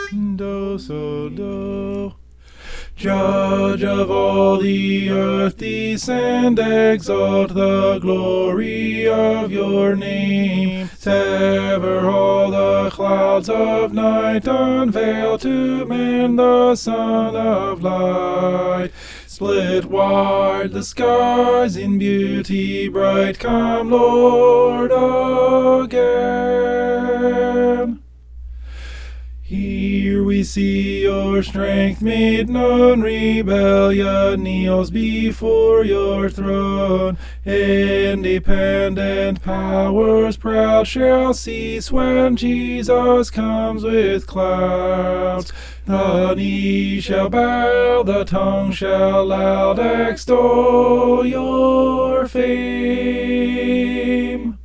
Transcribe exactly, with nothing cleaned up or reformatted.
Do, so, do. Judge of all the earth, descend, exalt the glory of your name. Sever all the clouds of night, unveil to men the Son of light. Split wide the skies in beauty bright, come Lord again. Here we see your strength made known, rebellion kneels before your throne. Independent powers proud shall cease when Jesus comes with clouds. The knee shall bow, the tongue shall loud extol your fame.